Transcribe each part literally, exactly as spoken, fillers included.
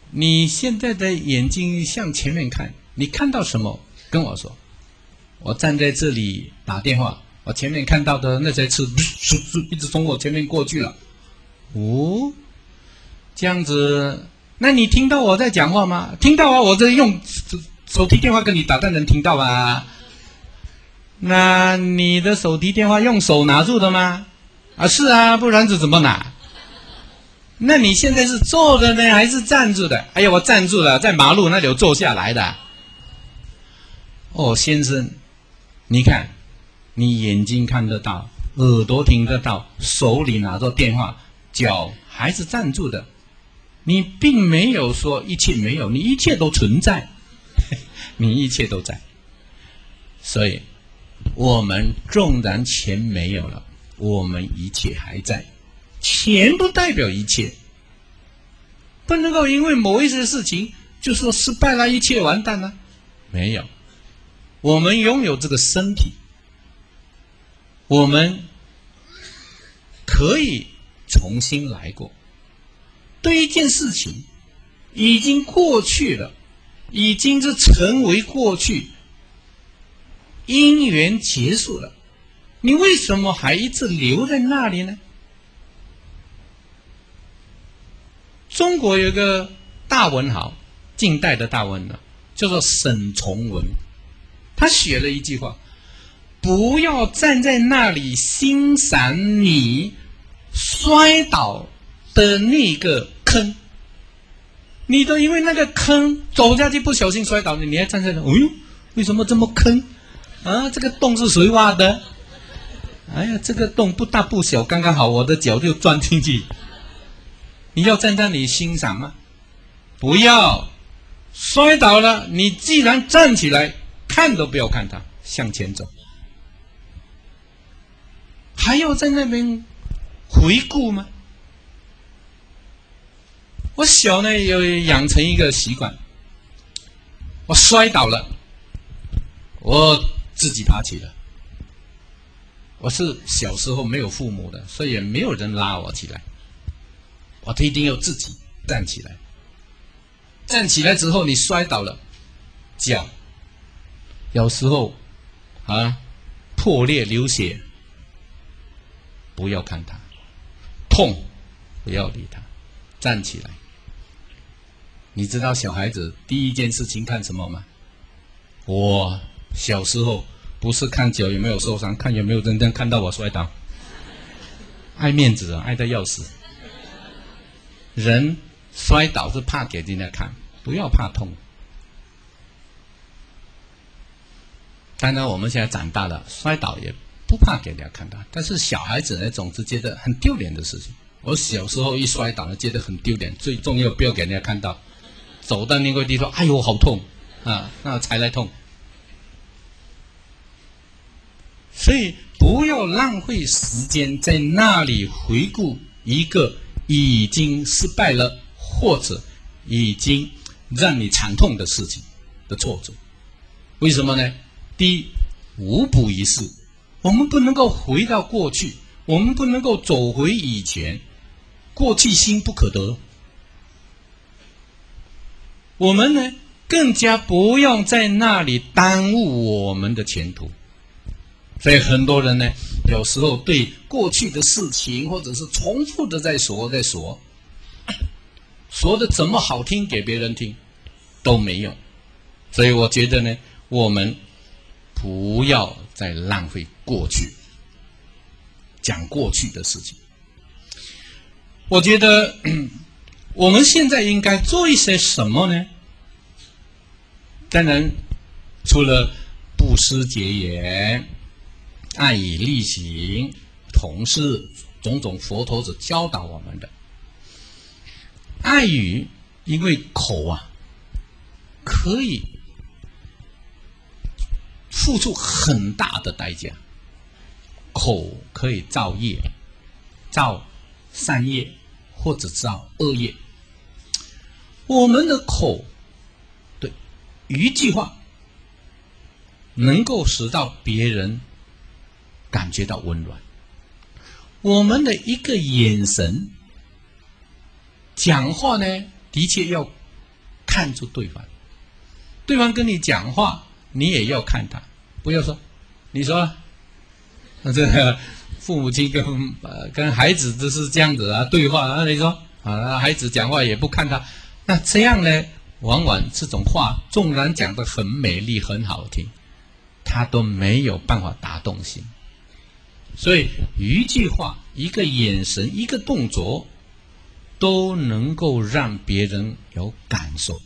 你现在的眼睛向前面看，你看到什么？跟我说。我站在这里打电话，我前面看到的那些车一直从我前面过去了。哦，这样子，那你听到我在讲话吗？听到啊，我在用手提电话跟你打，当然听到啊。那你的手提电话用手拿住的吗？啊，是啊，不然是怎么拿？那你现在是坐着呢，还是站住的？哎呀，我站住了，在马路那里有坐下来的。哦，先生，你看，你眼睛看得到，耳朵听得到，手里拿着电话，脚还是站住的。你并没有说一切没有，你一切都存在，你一切都在。所以，我们纵然钱没有了，我们一切还在。钱不代表一切，不能够因为某一些事情就说失败了，一切完蛋了。没有，我们拥有这个身体，我们可以重新来过。对一件事情已经过去了，已经是成为过去，因缘结束了，你为什么还一直留在那里呢？中国有个大文豪，近代的大文豪，叫做沈从文。他写了一句话：不要站在那里欣赏你摔倒的那个坑，你都因为那个坑走下去不小心摔倒，你还站在那，哎呦，为什么这么坑啊？这个洞是谁挖的？哎呀，这个洞不大不小，刚刚好我的脚就钻进去。你要站在那里欣赏吗？不要。摔倒了，你既然站起来，看都不要看它，向前走。还要在那边回顾吗？我小呢有养成一个习惯，我摔倒了，我自己爬起来。我是小时候没有父母的，所以也没有人拉我起来，我一定要自己站起来。站起来之后，你摔倒了，脚有时候啊破裂流血，不要看它，痛不要理它，站起来。你知道小孩子第一件事情看什么吗？我小时候不是看脚有没有受伤，看有没有人看到我摔倒，爱面子啊，爱得要死。人摔倒是怕给人家看，不要怕痛。当然我们现在长大了，摔倒也不怕给人家看到，但是小孩子呢总是觉得很丢脸的事情。我小时候一摔倒觉得很丢脸，最重要不要给人家看到，走到那块地说哎呦好痛啊，那才来痛。所以不要浪费时间在那里回顾一个已经失败了或者已经让你惨痛的事情的挫折。为什么呢？第一，无补于事，我们不能够回到过去，我们不能够走回以前，过去心不可得。我们呢更加不要在那里耽误我们的前途。所以很多人呢有时候对过去的事情或者是重复的在说在说说的怎么好听给别人听都没用。所以我觉得呢我们不要再浪费过去讲过去的事情。我觉得我们现在应该做一些什么呢？当然除了布施结缘、爱以力行、同事种种佛陀所教导我们的。爱语因为口啊可以付出很大的代价，口可以造业，造善业或者造恶业。我们的口对一句话能够使到别人感觉到温暖，我们的一个眼神讲话呢的确要看住对方，对方跟你讲话，你也要看他，不要说，你说，这个父母亲跟呃跟孩子都是这样子啊对话，啊你说啊孩子讲话也不看他，那这样呢，往往这种话纵然讲得很美丽很好听，他都没有办法打动心。所以一句话、一个眼神、一个动作，都能够让别人有感受。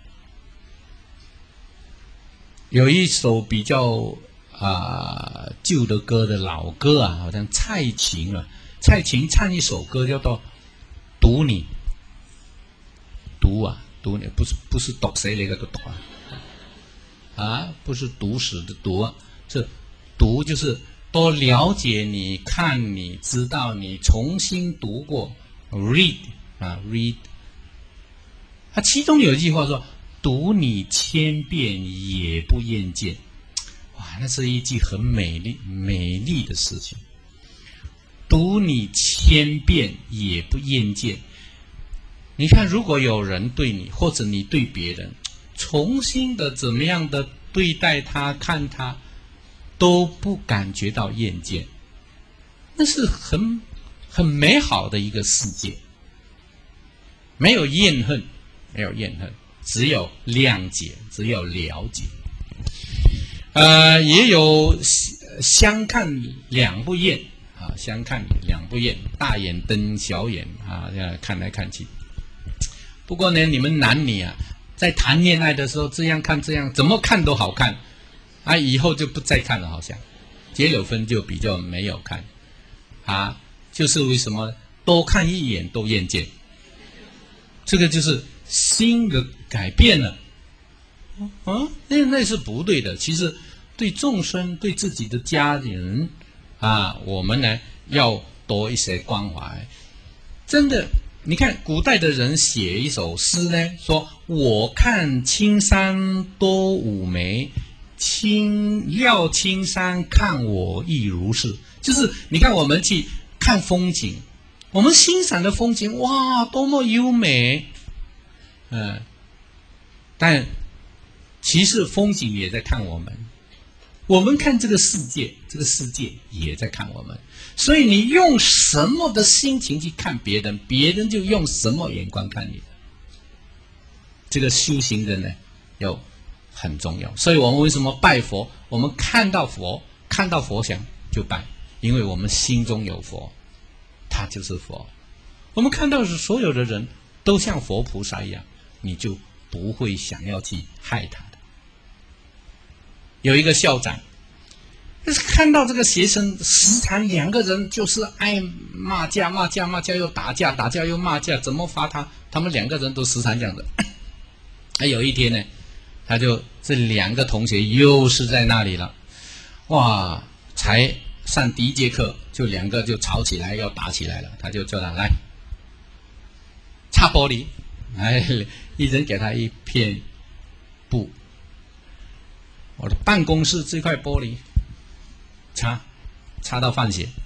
有一首比较啊、呃、旧的歌的老歌啊，好像蔡琴啊，蔡琴唱一首歌叫做《读你》，读啊读你，不是不是读谁那个读啊，啊不是读史的读啊，是读就是多了解你、看你、知道你、重新读过 ，read 啊 read。它其中有一句话说：“读你千遍也不厌倦。”哇，那是一句很美丽、美丽的事情。读你千遍也不厌倦。你看，如果有人对你，或者你对别人，重新的怎么样的对待他、看他，都不感觉到厌倦，那是很很美好的一个世界。没有怨恨，没有怨恨，只有谅解，只有了解。呃，也有相看两不厌啊，相看两不厌，大眼瞪小眼啊，这样看来看去。不过呢，你们男女啊，在谈恋爱的时候这样看这样，怎么看都好看啊，以后就不再看了，好像结了婚就比较没有看啊，就是为什么多看一眼都厌倦，这个就是心的改变了啊，那那是不对的。其实对众生、对自己的家人啊，我们呢要多一些关怀。真的，你看古代的人写一首诗呢，说我看青山多妩媚，青料青山看我亦如是。就是你看我们去看风景，我们欣赏的风景，哇，多么优美，嗯，但其实风景也在看我们，我们看这个世界，这个世界也在看我们。所以你用什么的心情去看别人，别人就用什么眼光看你的。这个修行人呢，有很重要。所以我们为什么拜佛？我们看到佛，看到佛像就拜，因为我们心中有佛，他就是佛。我们看到所有的人都像佛菩萨一样，你就不会想要去害他的。有一个校长，就是看到这个学生时常两个人就是爱骂架骂架骂架又打架打架又骂架，怎么罚他？他们两个人都时常这样的。哎，有一天呢，他就这两个同学又是在那里了，哇，才上第一节课就两个就吵起来要打起来了，他就叫他来擦玻璃，哎，一人给他一片布，我的办公室这块玻璃擦，擦到放血。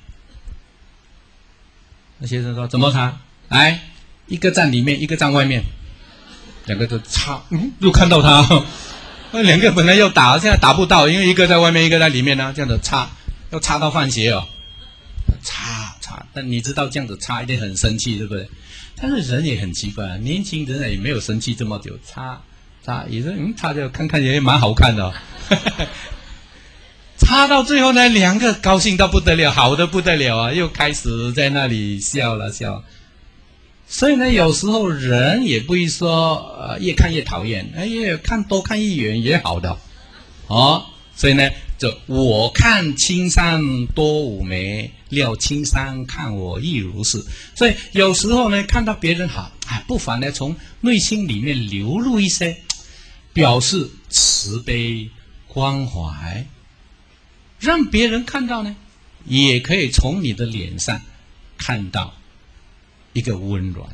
那学生说怎么擦？来，一个站里面，一个站外面，两个都擦，嗯，又看到他，那两个本来要打，现在打不到，因为一个在外面，一个在里面呢、啊，这样子擦，要擦到放血哦，擦擦。但你知道这样子擦一定很生气，对不对？但是人也很奇怪啊，年轻人也没有生气这么久，擦擦也是，嗯，擦着看看也蛮好看的、哦。擦到最后呢，两个高兴到不得了，好的不得了啊，又开始在那里笑了笑。所以呢，有时候人也不会说，呃，越看越讨厌，哎呀，看多看一眼也好的，哦。所以呢，就我看青山多妩媚，料青山看我亦如是。所以有时候呢，看到别人好，啊，不妨呢从内心里面流露一些，表示慈悲关怀。让别人看到呢，也可以从你的脸上看到一个温暖。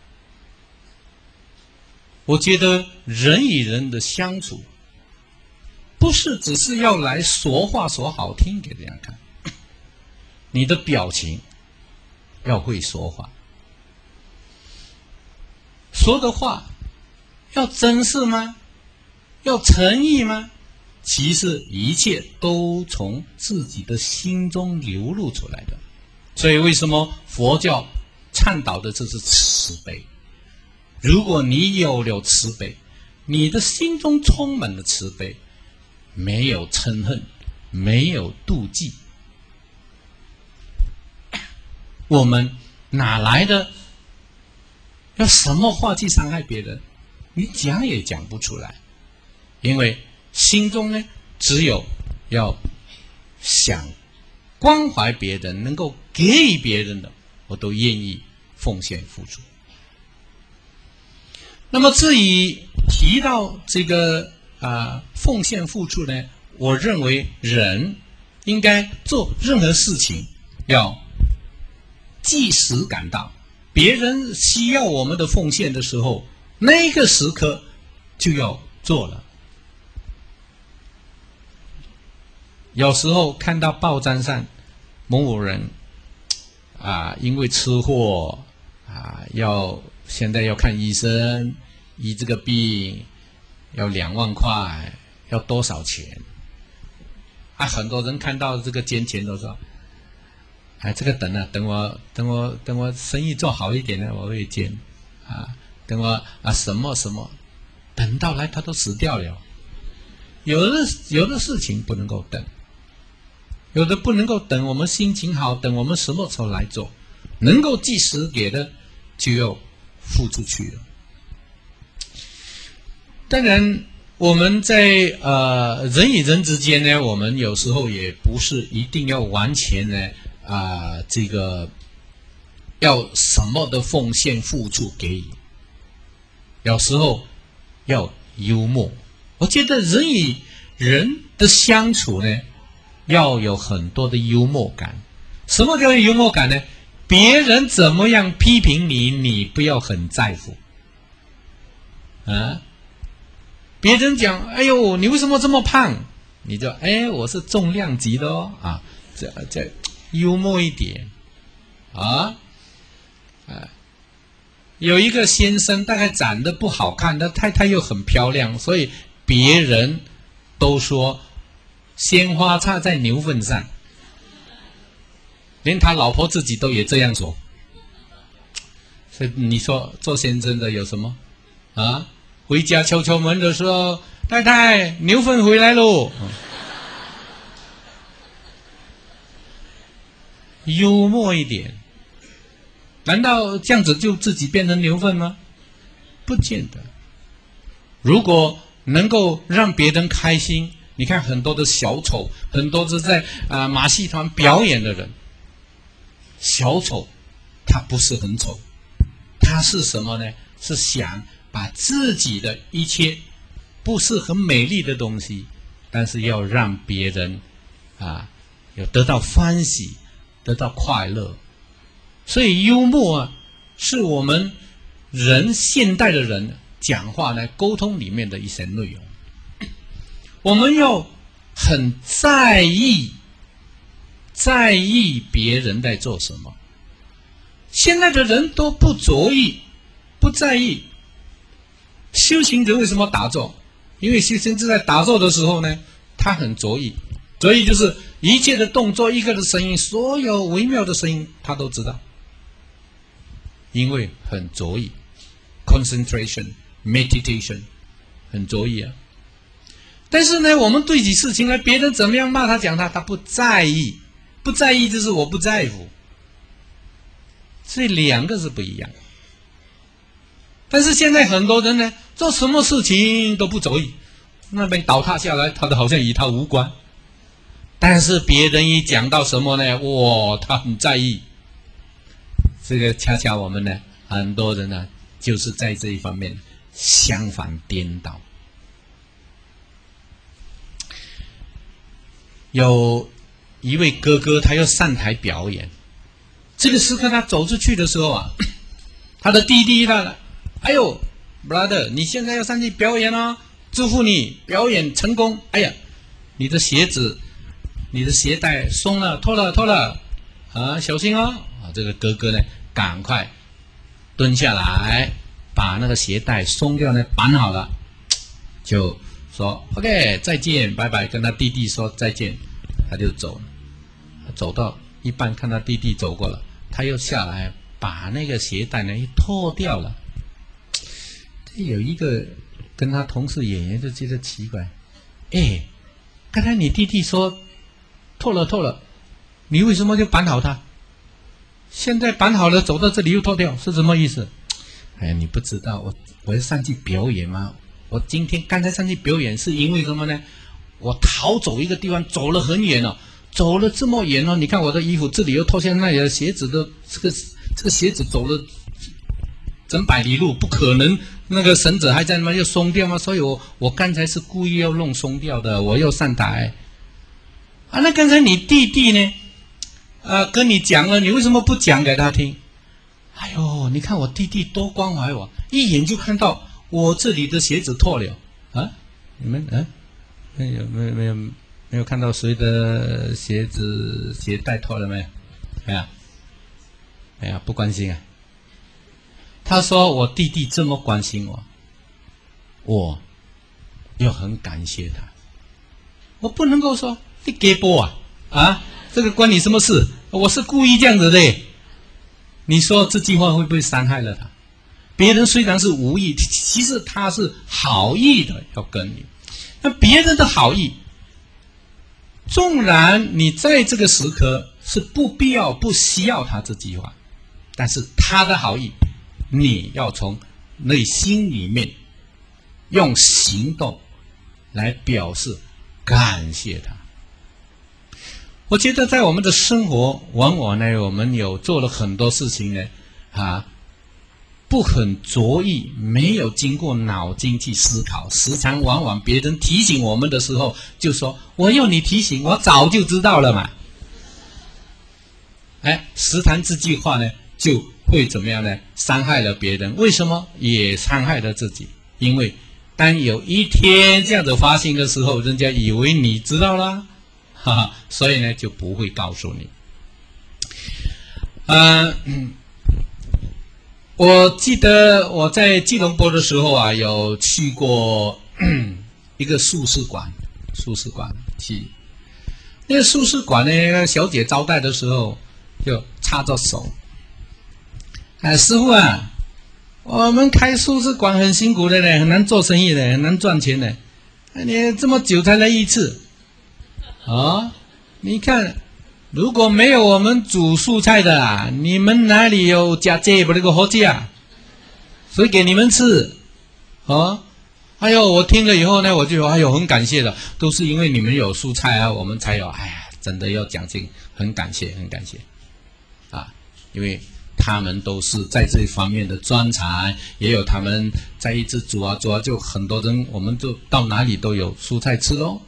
我觉得人与人的相处，不是只是要来说话说好听给人家看，你的表情要会说话，说的话要真实吗？要诚意吗？其实一切都从自己的心中流露出来的。所以为什么佛教倡导的这是慈悲？如果你有了慈悲，你的心中充满了慈悲，没有嗔恨，没有妒忌，我们哪来的要什么话去伤害别人？你讲也讲不出来，因为心中呢，只有要想关怀别人，能够给予别人的，我都愿意奉献付出。那么至于提到这个啊、呃、奉献付出呢，我认为人应该做任何事情要即时感到别人需要我们的奉献的时候，那个时刻就要做了。有时候看到报章上某某人啊，因为车祸啊，要现在要看医生，医这个病要两万块，要多少钱？啊，很多人看到这个捐钱都说，哎，这个等啊，等我等我等我生意做好一点呢，我会捐啊，等我啊什么什么，等到来他都死掉了。有的有的事情不能够等。有的不能够等，我们心情好，等我们什么时候来做，能够即时给的就要付出去了。当然，我们在呃人与人之间呢，我们有时候也不是一定要完全呢啊、呃、这个要什么的奉献付出给予，有时候要幽默。我觉得人与人的相处呢，要有很多的幽默感。什么叫幽默感呢？别人怎么样批评你，你不要很在乎啊。别人讲，哎呦，你为什么这么胖？你就，哎，我是重量级的哦，啊，这这幽默一点啊，啊，有一个先生大概长得不好看，但太太又很漂亮，所以别人都说鲜花插在牛粪上，连他老婆自己都也这样说。所以你说做先生的有什么啊？回家敲敲门的时候，太太，牛粪回来喽。幽默一点，难道这样子就自己变成牛粪吗？不见得。如果能够让别人开心，你看很多的小丑，很多是在啊、呃、马戏团表演的人，小丑他不是很丑，他是什么呢？是想把自己的一切不是很美丽的东西，但是要让别人啊有得到欢喜，得到快乐。所以幽默啊，是我们人现代的人讲话呢沟通里面的一些内容。我们要很在意在意别人在做什么。现在的人都不着意，不在意。修行者为什么打坐？因为修行者在打坐的时候呢，他很着意，着意就是一切的动作，一个的声音，所有微妙的声音他都知道，因为很着意 concentration meditation 很着意啊。但是呢，我们对起事情来，别人怎么样骂他讲他，他不在意，不在意就是我不在乎，这两个是不一样。但是现在很多人呢，做什么事情都不着意，那边倒塌下来，他都好像与他无关。但是别人一讲到什么呢，哇，他很在意。这个恰恰我们呢，很多人呢，就是在这一方面相反颠倒。有一位哥哥，他要上台表演，这个时刻他走出去的时候啊，他的弟弟他，哎呦 ，brother， 你现在要上去表演哦，祝福你表演成功。哎呀，你的鞋子，你的鞋带松了，脱了，脱了，啊，小心哦！啊，这个哥哥呢，赶快蹲下来， 把那个鞋带松掉呢，绑好了，就说 OK 再见，拜拜，跟他弟弟说再见，他就走了。走到一半，看到弟弟走过了，他又下来把那个鞋带呢一脱掉了。这有一个跟他同事演员就觉得奇怪，哎，刚才你弟弟说脱了脱了，你为什么就绑好它？现在绑好了，走到这里又脱掉，是什么意思？哎呀，你不知道，我我要上去表演吗？我今天刚才上去表演是因为什么呢？我逃走一个地方，走了很远了，走了这么远了，你看我的衣服这里又脱下，那里的鞋子都这个这个鞋子走了整百里路，不可能那个绳子还在那又松掉吗？所以我我刚才是故意要弄松掉的，我又上台。啊，那刚才你弟弟呢？呃，跟你讲了，你为什么不讲给他听？哎呦，你看我弟弟多关怀我，一眼就看到我这里的鞋子脱了啊！你们啊，没有没有没有没有看到谁的鞋子鞋带脱了没有？没有，没有，不关心啊。他说我弟弟这么关心我，我又很感谢他。我不能够说你给波啊啊！这个关你什么事？我是故意这样子的。你说这句话会不会伤害了他？别人虽然是无意，其实他是好意的要跟你。那别人的好意，纵然你在这个时刻是不必要、不需要他这句话，但是他的好意，你要从内心里面用行动来表示感谢他。我觉得在我们的生活，往往呢，我们有做了很多事情呢，啊，不很着意，没有经过脑筋去思考，时常往往别人提醒我们的时候，就说我要你提醒，我早就知道了嘛。哎，时常这句话呢，就会怎么样呢？伤害了别人，为什么？也伤害了自己，因为当有一天这样子发生的时候，人家以为你知道啦。哈哈，所以呢就不会告诉你。呃，我记得我在吉隆坡的时候啊，有去过一个素食馆，素食馆去。那个素食馆呢，小姐招待的时候就插着手，哎，师傅啊，我们开素食馆很辛苦的呢，很难做生意的，很难赚钱的，你这么久才来一次。啊，你看，如果没有我们煮素菜的啊，你们哪里有加这不那个活计啊？谁给你们吃？啊，哎呦，我听了以后呢，我就哎呦很感谢的，都是因为你们有素菜啊，我们才有。哎呀，真的要讲这个，很感谢，很感谢，啊，因为他们都是在这一方面的专才，也有他们在一直煮啊煮啊，就很多人，我们就到哪里都有蔬菜吃喽。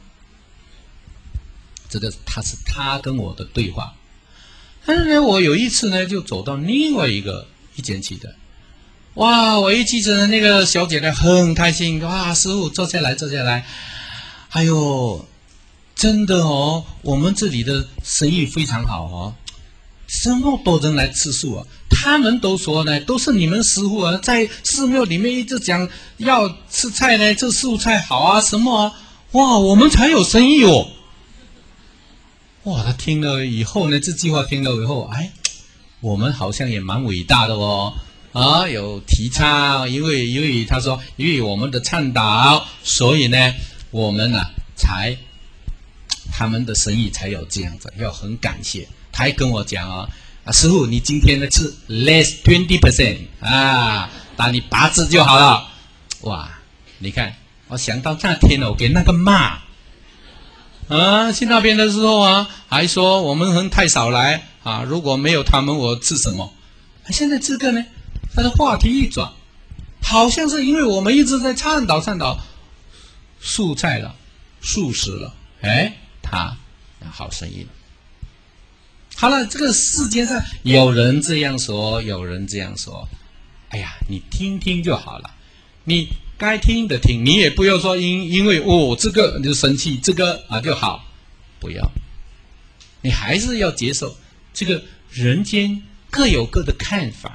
这个他是他跟我的对话，但是呢，我有一次呢，就走到另外一个一间去的，哇！我一记着那个小姐呢，很开心，哇！师傅坐下来，坐下来，哎呦，真的哦，我们这里的生意非常好哦，这么多人来吃素啊，他们都说呢，都是你们师傅啊，在寺庙里面一直讲要吃菜呢，这素菜好啊，什么啊，哇，我们才有生意哦。哇，他听了以后呢，这句话听了以后，哎，我们好像也蛮伟大的哦，啊，有提倡，因为因为他说，因为我们的倡导，所以呢，我们啊才他们的生意才有这样子，要很感谢。他还跟我讲啊，啊，师傅，你今天呢吃 less twenty percent 啊，打你八字就好了。哇，你看，我想到那天我给那个骂。啊，去那边的时候啊，还说我们人太少来啊，如果没有他们，我吃什么？现在这个呢，他的话题一转，好像是因为我们一直在倡导倡导素菜了、素食了，哎，他好生意了。好了，这个世界上有人这样说，有人这样说，哎呀，你听听就好了，你。该听的听，你也不要说因因为哦这个你就生气，这个啊就好，不要，你还是要接受这个人间各有各的看法，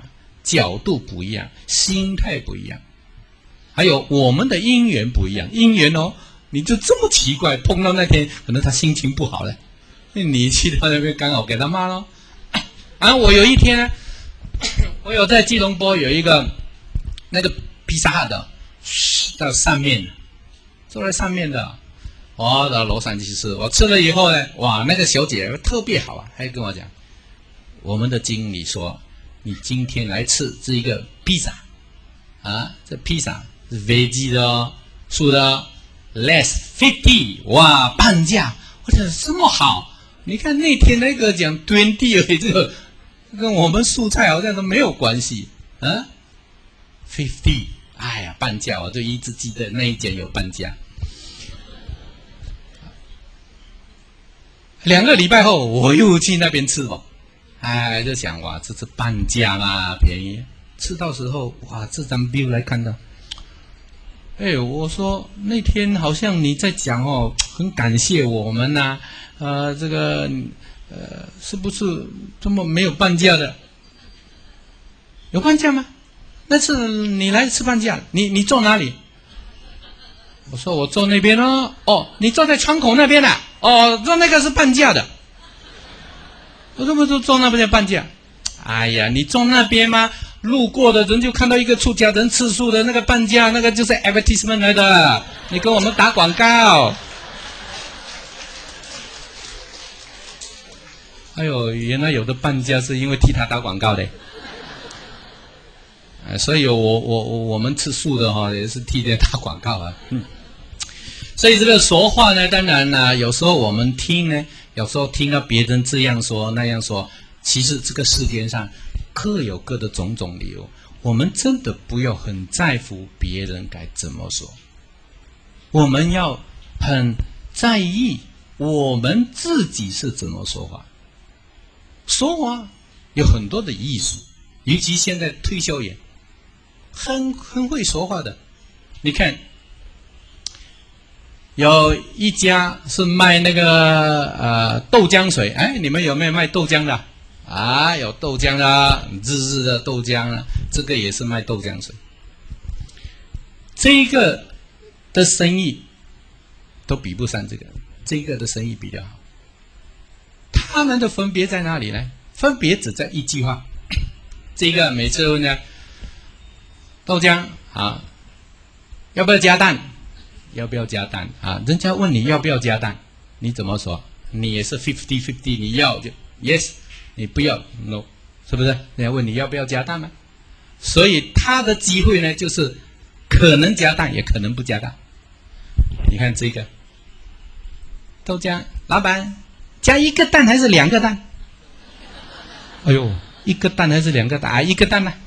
角度不一样，心态不一样，还有我们的因缘不一样。因缘哦，你就这么奇怪，碰到那天可能他心情不好了，你去到那边刚好给他骂咯。啊，我有一天呢，我有在吉隆坡有一个那个披萨的，到上面坐在上面的，我到楼上去吃，我吃了以后呢，哇，那个小姐特别好啊，还跟我讲，我们的经理说，你今天来吃这一个披萨啊，这披萨是 veggie 的哦，素的哦 ，less fifty， 哇，半价，我觉得这么好。你看那天那个讲 twenty 而已，这个跟我们素菜好像都没有关系啊 ，fifty， 哎呀，半价，我就一直记得那一间有半价。两个礼拜后，我又去那边吃哦，哎，就想哇，这是半价嘛，便宜。吃到时候哇，这张 bill 来看到，哎，我说那天好像你在讲哦，很感谢我们呐、啊。呃，这个呃，是不是这么没有半价的？有半价吗？那次你来吃半价，你你坐哪里？我说我坐那边哦。哦，你坐在窗口那边啊？哦，坐那个是半价的。我怎么就坐那边半价？哎呀，你坐那边吗？路过的人就看到一个出家人吃素的那个半价，那个就是 advertisement 来的。你跟我们打广告。哎呦，原来有的半价是因为替他打广告的，呃，所以我我我我们吃素的哈、哦，也是替他打广告啊。嗯，所以这个说话呢，当然呢，有时候我们听呢，有时候听到别人这样说那样说，其实这个世界上各有各的种种理由，我们真的不要很在乎别人该怎么说，我们要很在意我们自己是怎么说话。说话有很多的艺术，尤其现在推销员很很会说话的。你看，有一家是卖那个呃豆浆水，哎，你们有没有卖豆浆的？啊，有豆浆的，日日的豆浆啊，这个也是卖豆浆水。这个的生意都比不上这个，这个的生意比较好。他们的分别在哪里呢？分别只在一句话。这个每次问呢，豆浆啊，要不要加蛋？要不要加蛋啊？人家问你要不要加蛋，你怎么说？你也是 fifty fifty， 你要就 yes， 你不要 no， 是不是？人家问你要不要加蛋吗？所以他的机会呢，就是可能加蛋，也可能不加蛋。你看这个豆浆，老板。加一个蛋还是两个蛋？哎呦，一个蛋还是两个蛋啊？一个蛋呢、啊？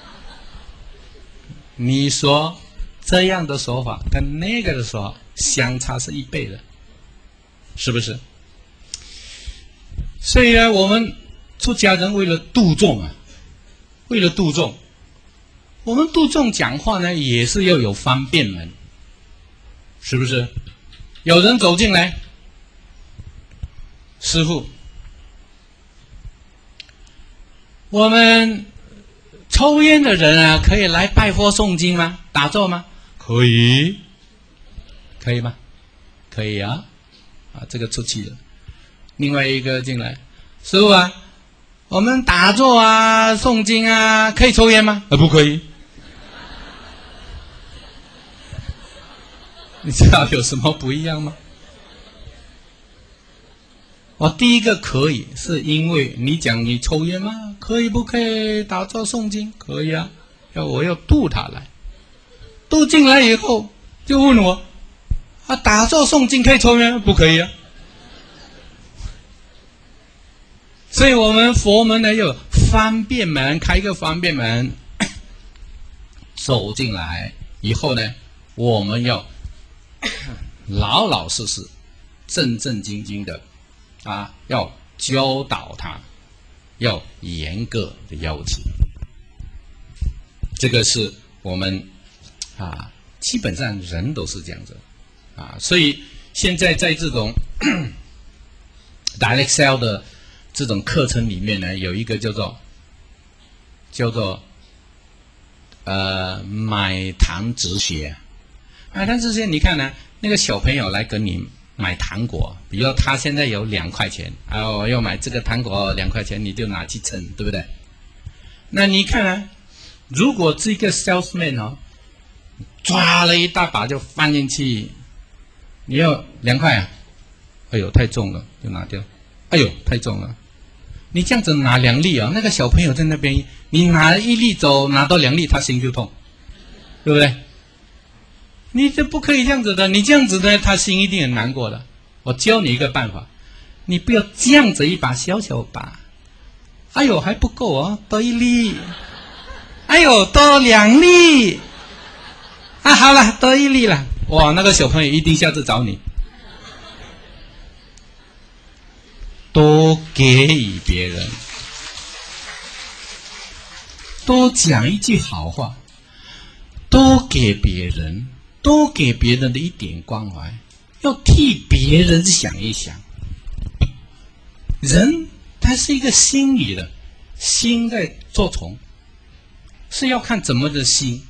你说这样的说法跟那个的说法相差是一倍的，是不是？所以呢，我们出家人为了度众啊，为了度众，我们度众讲话呢也是要有方便门，是不是？有人走进来。师父，我们抽烟的人啊，可以来拜佛诵经吗？打坐吗？可以，可以吗？可以啊，啊，这个出去了。另外一个进来，师父啊，我们打坐啊、诵经啊，可以抽烟吗？啊，不可以。你知道有什么不一样吗？我第一个可以，是因为你讲你抽烟吗？可以不可以打坐诵经？可以啊，要我要渡他来，渡进来以后就问我，啊，打坐诵经可以抽烟吗？不可以啊。所以我们佛门呢有方便门，开一个方便门，走进来以后呢，我们要老老实实、正正经经的。啊，要教导他，要严格的要求，这个是我们啊，基本上人都是这样子啊，所以现在在这种 Direct Sell 的这种课程里面呢，有一个叫做叫做呃买糖止血，买糖止血，你看呢，那个小朋友来跟你买糖果，比如他现在有两块钱，啊，我要买这个糖果两块钱，你就拿去称，对不对？那你看啊，如果这个 salesman 哦，抓了一大把就放进去，你要两块啊，哎呦太重了，就拿掉，哎呦太重了。你这样子拿两粒啊，那个小朋友在那边，你拿一粒走，拿到两粒，他心就痛，对不对？你这不可以这样子的，你这样子呢，他心一定很难过的。我教你一个办法，你不要这样子一把小小把，哎呦还不够哦，多一粒，哎呦多两粒，啊好了，多一粒了，哇，那个小朋友一定下次找你。多给予别人，多讲一句好话，多给别人，多给别人的一点关怀，要替别人想一想。人他是一个心理的，心在作虫，是要看怎么的心。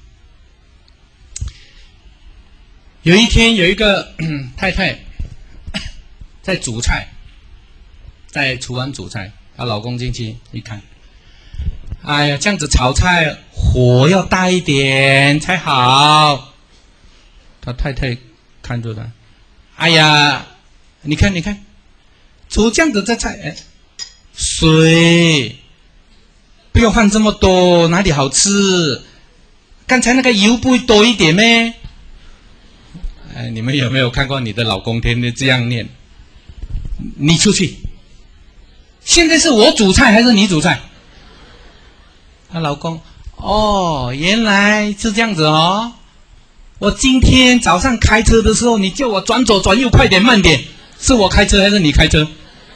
有一天有一个太太在煮菜，在厨房煮菜，她老公进去一看，哎呀，这样子炒菜火要大一点才好。她太太看着他，哎呀，你看你看，煮这样子的菜，哎，水不要放这么多，哪里好吃？刚才那个油不会多一点咩？哎，你们有没有看过你的老公天天这样念？你出去。现在是我煮菜还是你煮菜？她老公，哦，原来是这样子哦。我今天早上开车的时候，你叫我转左转右，快点慢点，是我开车还是你开车？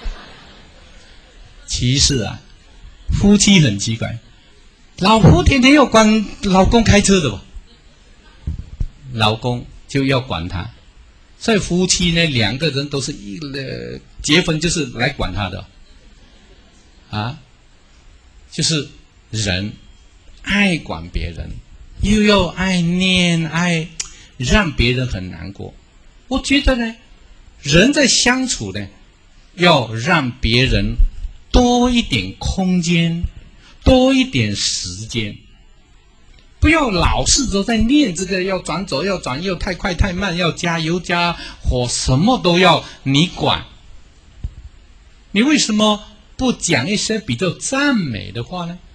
其实啊，夫妻很奇怪，老婆天天要管老公开车的吧，老公就要管他，所以夫妻呢，两个人都是一呃结婚就是来管他的。啊，就是人爱管别人，又要爱念爱，让别人很难过。我觉得呢，人在相处呢，要让别人多一点空间，多一点时间，不要老是都在念这个要转左要转右，太快太慢，要加油加火，什么都要你管。你为什么不讲一些比较赞美的话呢？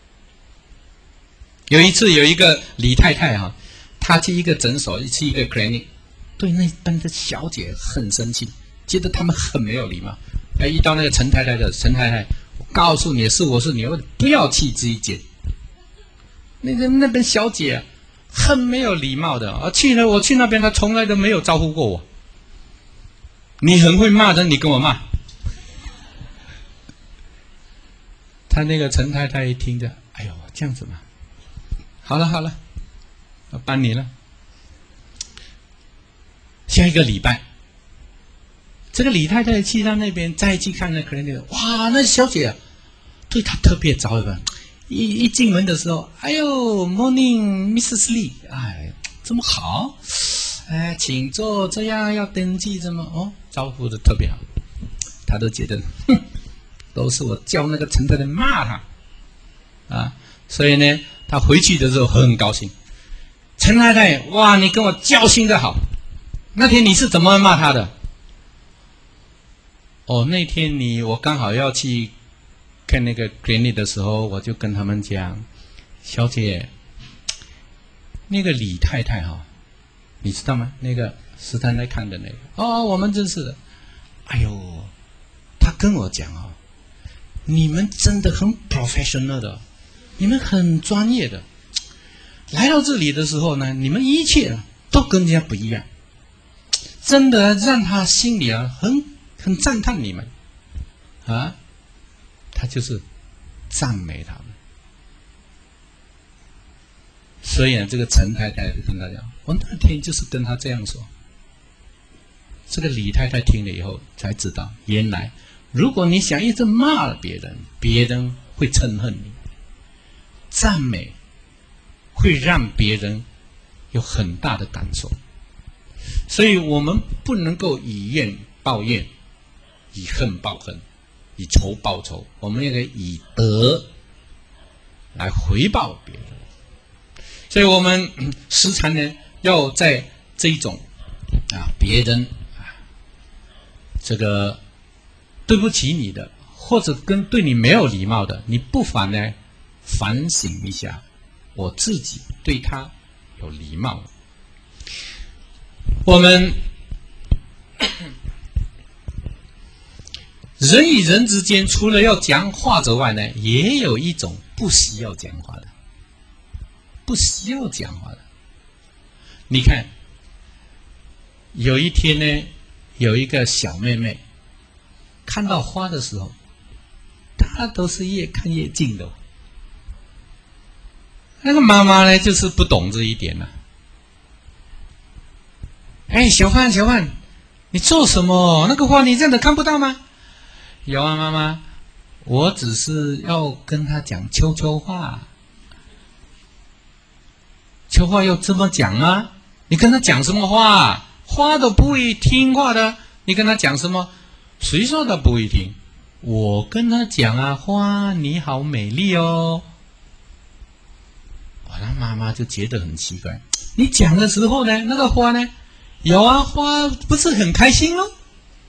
有一次有一个李太太哈、啊，她去一个诊所，去一个 clinic， 对那班的小姐很生气，觉得他们很没有礼貌。哎，遇到那个陈太太的陈太太，我告诉你是我是你，我不要去这一间。那个那边小姐、啊、很没有礼貌的，而去呢，我去那边，她从来都没有招呼过我。你很会骂人，你跟我骂。他那个陈太太一听着，哎呦，这样子嘛，好了好了，我帮你了。下一个礼拜，这个李太太去到那边再去看那客人，哇，那小姐、啊、对她特别着迷。一一进门的时候，哎呦 ，Morning Missus Lee， 哎，这么好，哎，请坐，这样要登记怎么？哦，招呼的特别好，她都觉得，哼。都是我叫那个陈太太骂他，啊，所以呢，他回去的时候很高兴。陈太太，哇，你跟我交心的好。那天你是怎么骂他的？哦，那天你我刚好要去看那个 clinic 的时候，我就跟他们讲，小姐，那个李太太哈、哦，你知道吗？那个石太太看的那个，哦，我们认识的。哎呦，他跟我讲哦。你们真的很 professional 的，你们很专业的。来到这里的时候呢，你们一切都跟人家不一样，真的让他心里啊很很赞叹你们啊，他就是赞美他们。所以呢，这个陈太太跟他讲，我那天就是跟他这样说。这个李太太听了以后才知道，原来。如果你想一直骂了别人，别人会憎恨你。赞美会让别人有很大的感受。所以我们不能够以怨报怨，以恨报恨，以仇报仇，我们应该以德来回报别人。所以我们时常呢，要在这一种啊别人啊这个对不起你的，或者跟对你没有礼貌的，你不妨呢反省一下，我自己对他有礼貌。我们人与人之间，除了要讲话之外呢，也有一种不需要讲话的，不需要讲话的。你看，有一天呢，有一个小妹妹看到花的时候，她都是越看越近的。那个妈妈呢，就是不懂这一点了。哎，小范，小范，你做什么？那个花你真的看不到吗？有啊，妈妈，我只是要跟他讲悄悄话。悄话要这么讲吗？你跟他讲什么话？花都不会听话的，你跟他讲什么？谁说他不会听？我跟他讲啊，花你好美丽哦。我那妈妈就觉得很奇怪，你讲的时候呢，那个花呢？有啊，花不是很开心咯。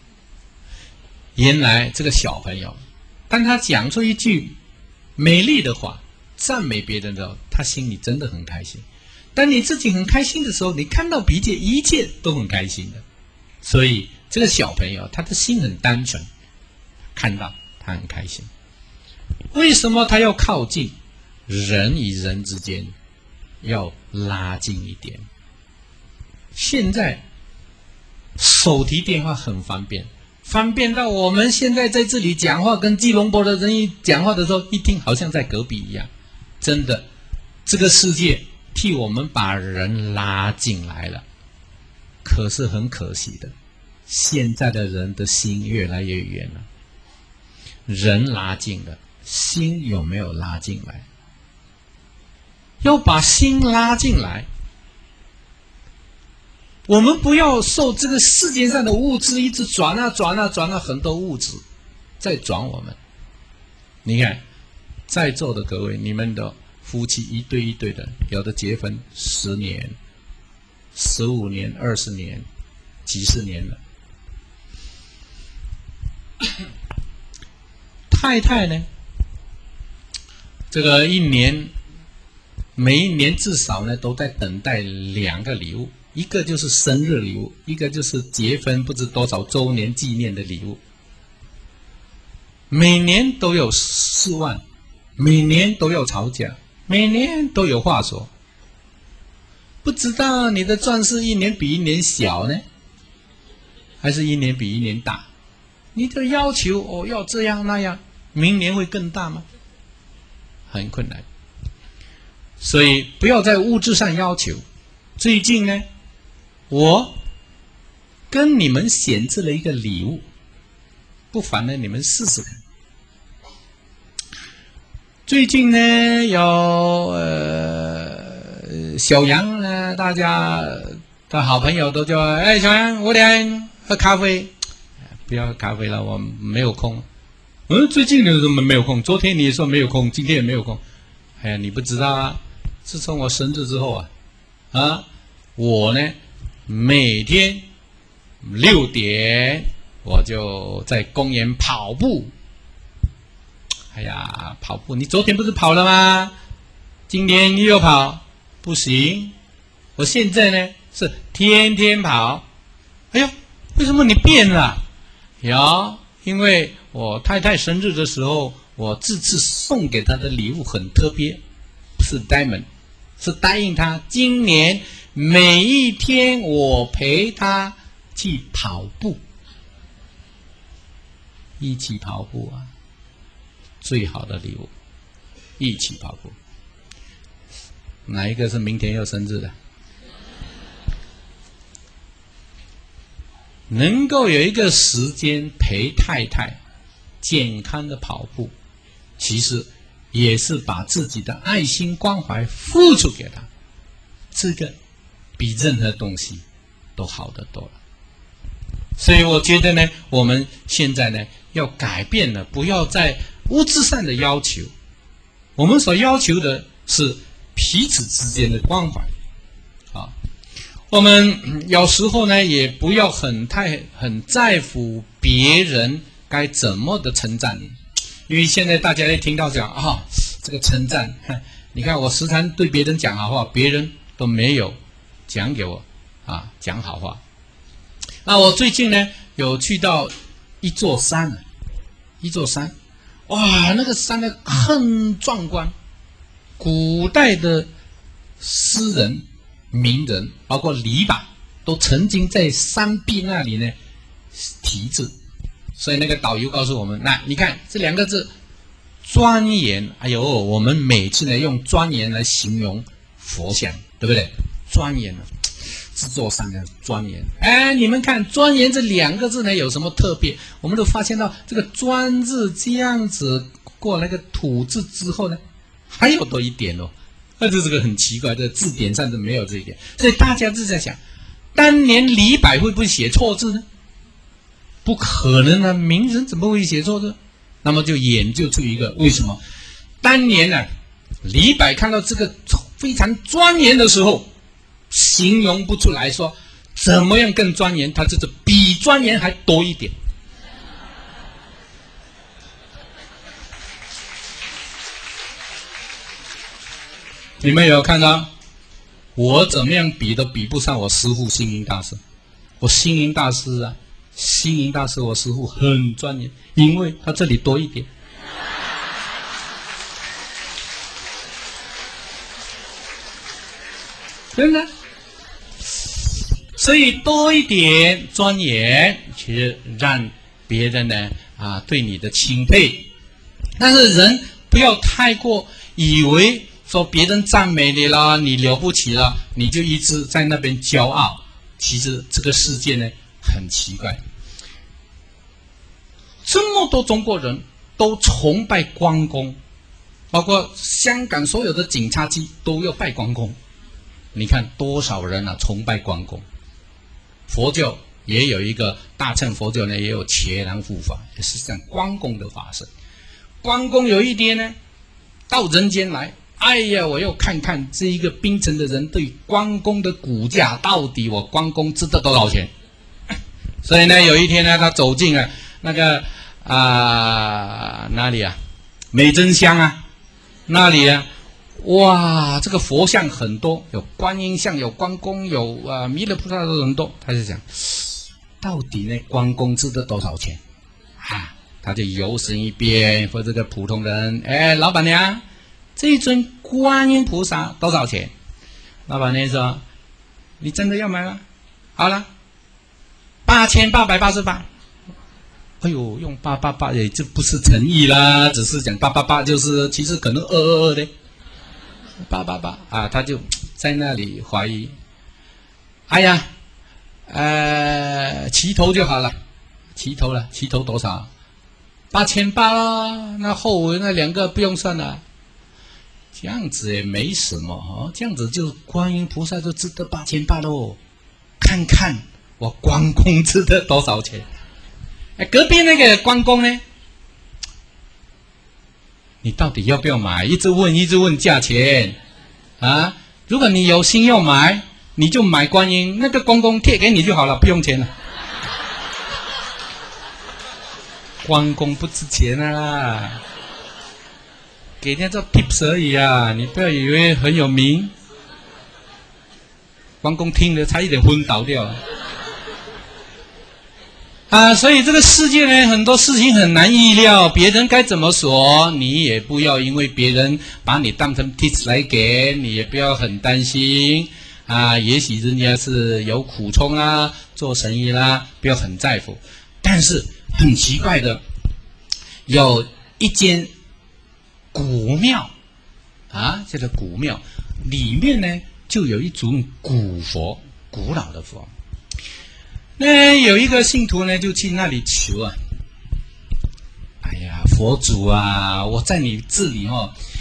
原来这个小朋友，当他讲出一句美丽的话，赞美别人的时候，他心里真的很开心。当你自己很开心的时候，你看到别人一切都很开心的。所以这个小朋友他的心很单纯，看到他很开心。为什么他要靠近？人与人之间要拉近一点。现在手提电话很方便，方便到我们现在在这里讲话，跟基隆坡的人一讲话的时候，一听好像在隔壁一样。真的，这个世界替我们把人拉进来了，可是很可惜的，现在的人的心越来越远了。人拉近了，心有没有拉进来？要把心拉进来，我们不要受这个世界上的物质一直转啊转啊转啊，很多物质在转我们。你看在座的各位，你们的夫妻一对一对的，有的结婚十年、十五年、二十年、几十年了。太太呢，这个一年每一年至少呢都在等待两个礼物，一个就是生日礼物，一个就是结婚不知多少周年纪念的礼物。每年都有四万，每年都有吵架，每年都有话说。不知道你的钻石一年比一年小呢，还是一年比一年大？你的要求哦要这样那样，明年会更大吗？很困难。所以不要在物质上要求。最近呢，我跟你们选择了一个礼物，不妨呢你们试试看。最近呢有呃小杨呢，大家的好朋友都叫哎小杨，我俩喝咖啡。不要喝咖啡了，我没有空。嗯，最近你怎么没有空？昨天你也说没有空，今天也没有空。哎呀，你不知道啊，自从我生日之后啊，啊，我呢每天六点我就在公园跑步。哎呀，跑步！你昨天不是跑了吗？今天你又跑，不行。我现在呢是天天跑。哎呦，为什么你变了？有，因为我太太生日的时候，我这次送给她的礼物很特别，是 diamond， 是答应她今年每一天我陪她去跑步，一起跑步啊，最好的礼物，一起跑步。哪一个是明天要生日的？能够有一个时间陪太太健康的跑步，其实也是把自己的爱心关怀付出给他，这个比任何东西都好得多了。所以我觉得呢，我们现在呢要改变了，不要在物质上的要求，我们所要求的是彼此之间的关怀啊。我们有时候呢也不要很太很在乎别人该怎么的称赞你，因为现在大家也听到讲啊，这个称赞，你看我时常对别人讲好话，别人都没有讲给我啊讲好话。那我最近呢有去到一座山，一座山，哇，那个山呢很壮观，古代的诗人、名人，包括李白，都曾经在山壁那里呢题字。所以那个导游告诉我们，那你看这两个字庄严，哎呦，我们每次呢用庄严来形容佛像，对不对？庄严，这座山的庄严。哎，你们看庄严这两个字呢有什么特别？我们都发现到这个庄字这样子过那个土字之后呢，还有多一点哦。那这这个很奇怪，这字典上都没有这一点。所以大家就在想，当年李白会不会写错字呢？不可能啊，名人怎么会写错字？那么就研究出一个为什么当年呢、啊，李白看到这个非常庄严的时候，形容不出来说怎么样更庄严，他就是比庄严还多一点。你们有看到我怎么样比都比不上我师父星云大师。我星云大师啊，星云大师我师父很庄严，因为他这里多一点。真的，所以多一点庄严，其实让别人呢啊对你的钦佩。但是人不要太过以为说别人赞美你了，你了不起了，你就一直在那边骄傲。其实这个世界呢很奇怪，这么多中国人都崇拜关公，包括香港所有的警察局都要拜关公。你看多少人啊崇拜关公。佛教也有一个大乘佛教呢，也有伽蓝护法，也是讲关公的法身。关公有一天呢到人间来，哎呀，我要看看这一个槟城的人对关公的股价到底我关公值得多少钱。所以呢有一天呢他走进了那个啊、呃、哪里啊美珍乡啊那里啊，哇，这个佛像很多，有观音像，有关公，有啊、呃、弥勒菩萨都很多。他就讲到底呢关公值得多少钱啊？他就游神一边和这个普通人，哎，老板娘，这一尊观音菩萨多少钱？老板娘说，你真的要买吗？好了，八千八百八十八。哎呦，用八八八也就不是诚意啦，只是讲八八八，就是其实可能二二二的八八八啊，他就在那里怀疑。哎呀，呃，齐头就好了，齐头了，齐头多少？八千八啦，那后尾那两个不用算了。这样子也没什么哦，这样子就观音菩萨就值得八千八喽。看看我关公值得多少钱？哎，隔壁那个关公呢？你到底要不要买？一直问，一直问价钱啊！如果你有心要买，你就买观音，那个关公贴给你就好了，不用钱了。关公不值钱啊，给人家做 tips 而已啊！你不要以为很有名。关公听了差一点昏倒掉了。啊，所以这个世界呢，很多事情很难预料，别人该怎么说，你也不要因为别人把你当成 tips 来给，你也不要很担心啊。也许人家是有苦衷啦，做生意啦，不要很在乎。但是很奇怪的，有一间古庙啊，这个古庙里面呢，就有一尊古佛，古老的佛。那有一个信徒呢，就去那里求啊，哎呀，佛祖啊，我在你这里哦，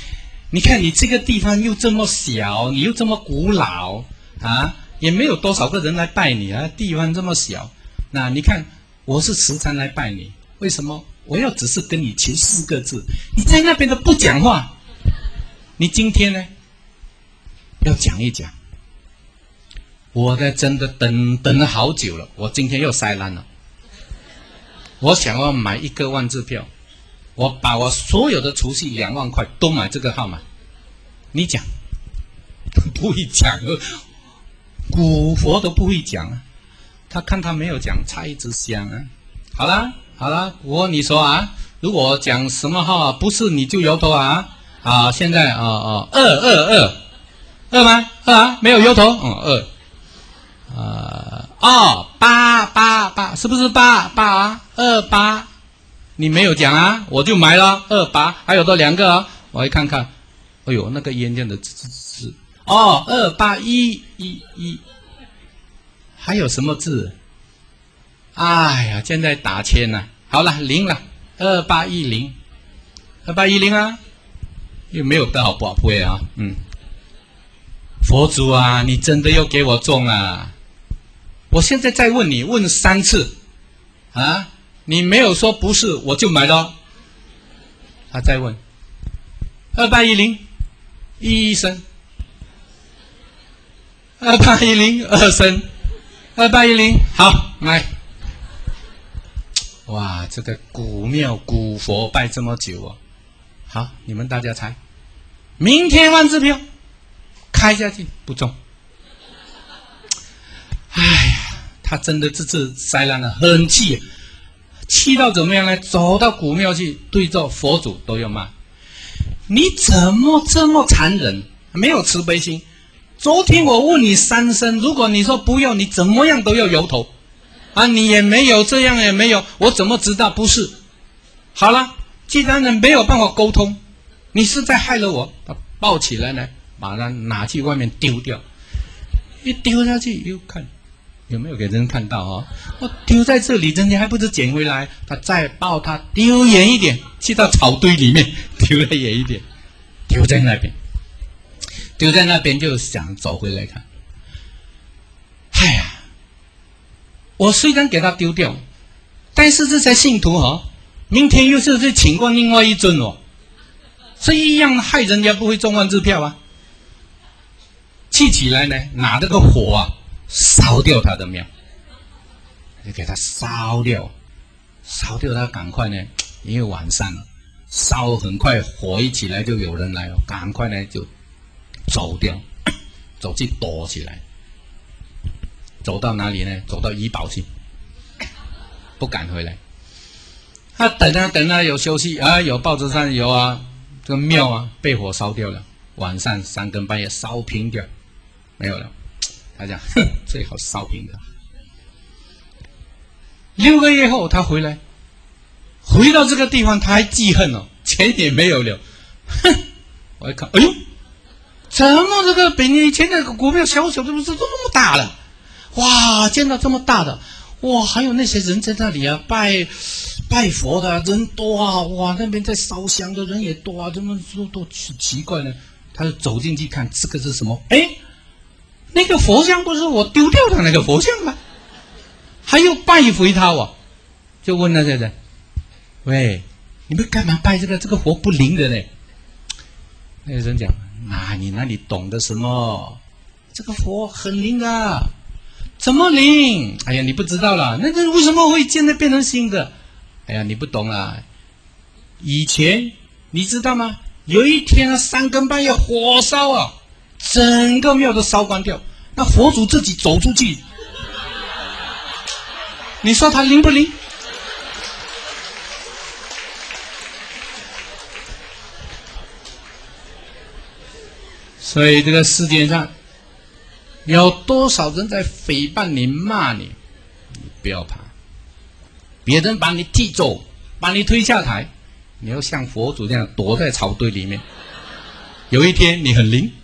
你看你这个地方又这么小，你又这么古老啊，也没有多少个人来拜你啊，地方这么小，那你看我是时常来拜你，为什么？我要只是跟你求四个字，你在那边都不讲话，你今天呢要讲一讲。我呢真的等等了好久了，我今天又塞烂了。我想要买一个万字票，我把我所有的储蓄两万块都买这个号码。你讲，不会讲，古佛都不会讲啊。他看他没有讲，差一支香啊。好啦好啦，我你说啊，如果我讲什么号啊，不是你就摇头啊啊！现在啊啊二二二二吗？二啊，没有摇头，嗯二。呃哦八八八是不是八八啊？二八，你没有讲啊，我就买了二八，还有多两个啊，我一看看，哎呦那个烟这样的字字字哦二八一一一，还有什么字？哎呀，现在打签了，好了零了，二八一零，二八一零啊，又没有得好不好不会啊，嗯，佛祖啊，你真的又给我中了。我现在再问你，问三次，啊，你没有说不是，我就买了。他再问，二八一零，一声，二八一零二声，二八一零好买。哇，这个古庙古佛拜这么久哦，好，你们大家猜，明天万字票开下去不中。哎呀，他真的这次塞烂了，很气，气到怎么样呢？走到古庙去，对着佛祖都要骂：你怎么这么残忍？没有慈悲心！昨天我问你三声，如果你说不要，你怎么样都要摇头啊！你也没有这样，也没有，我怎么知道不是？好了，既然你没有办法沟通，你是在害了我，把抱起来呢，把它拿去外面丢掉，一丢下去又看。有没有给人看到啊？我丢在这里，人家还不是捡回来？他再抱他丢远一点，去到草堆里面丢得远一点，丢在那边，丢在那边就想走回来看。哎呀，我虽然给他丢掉，但是这些信徒哈、哦，明天又是去请过另外一尊哦，是一样害人家不会中万字票啊。气起来呢，拿这个火啊。烧掉他的庙，就给他烧掉，烧掉他赶快呢，因为晚上了，烧很快火一起来就有人来了，赶快呢就走掉，走去躲起来，走到哪里呢？走到怡保去，不敢回来。他等啊等啊，有休息啊，有报纸上有啊，这个庙啊被火烧掉了，晚上三更半夜烧平掉，没有了。他讲，哼，最好烧平的。六个月后他回来，回到这个地方他还记恨哦，钱也没有了。哼，我一看，哎呦，怎么这个比你以前那个股票小小的不是这么大了？哇，见到这么大的，哇，还有那些人在那里啊，拜拜佛的人多啊，哇，那边在烧香的人也多啊，怎么说都奇怪呢？他就走进去看，这个是什么？哎。那个佛像不是我丢掉的那个佛像吗？还要拜回他哦，就问那些人：“喂，你们干嘛拜这个？这个佛不灵的呢？”那个人讲：“啊，你哪里懂得什么？这个佛很灵的，怎么灵？哎呀，你不知道啦，那个为什么会现在变成新的？哎呀，你不懂啦。以前你知道吗？有一天啊，三更半夜火烧啊。”整个庙都烧光掉，那佛祖自己走出去，你说他灵不灵？所以这个世界上有多少人在诽谤你、骂你，你不要怕，别人把你踢走，把你推下台，你要像佛祖这样躲在草堆里面，有一天你很灵。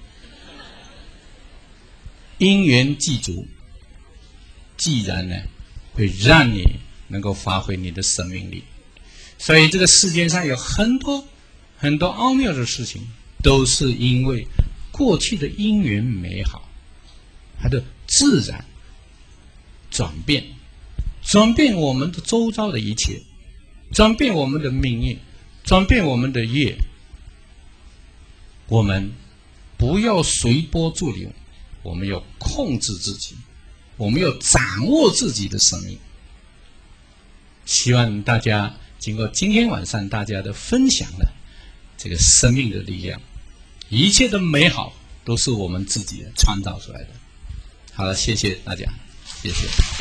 因缘具足，既然呢会让你能够发挥你的生命力，所以这个世界上有很多很多奥妙的事情， 都是因为过去的因缘美好，它的自然转变，转变我们的周遭的一切，转变我们的命运，转变我们的业。我们不要随波逐流，我们要控制自己，我们要掌握自己的生命。希望大家经过今天晚上大家的分享呢，这个生命的力量，一切的美好都是我们自己创造出来的。好了，谢谢大家，谢谢。